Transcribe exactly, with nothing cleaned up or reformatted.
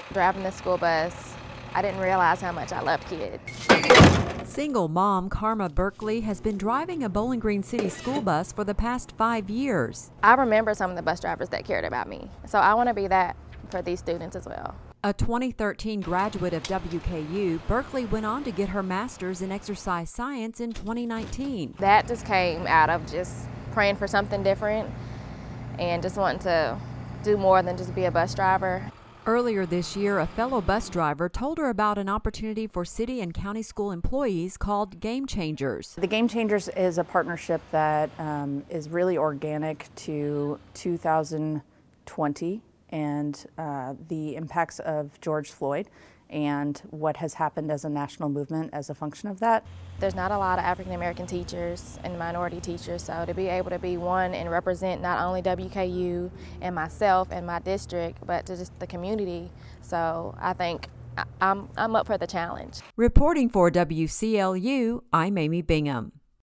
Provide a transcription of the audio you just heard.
Driving the school bus, I didn't realize how much I loved kids. Single mom Karma Berkeley has been driving a Bowling Green City school bus for the past five years. I remember some of the bus drivers that cared about me, so I want to be that for these students as well. A twenty thirteen graduate of W K U, Berkeley went on to get her master's in exercise science in twenty nineteen. That just came out of just praying for something different and just wanting to do more than just be a bus driver. Earlier this year, a fellow bus driver told her about an opportunity for city and county school employees called Game Changers. The Game Changers is a partnership that um, is really organic to two thousand twenty and uh, the impacts of George Floyd and what has happened as a national movement as a function of that. There's not a lot of African American teachers and minority teachers, so to be able to be one and represent not only W K U and myself and my district, but to just the community. So I think I'm, I'm up for the challenge. Reporting for W C L U, I'm Amy Bingham.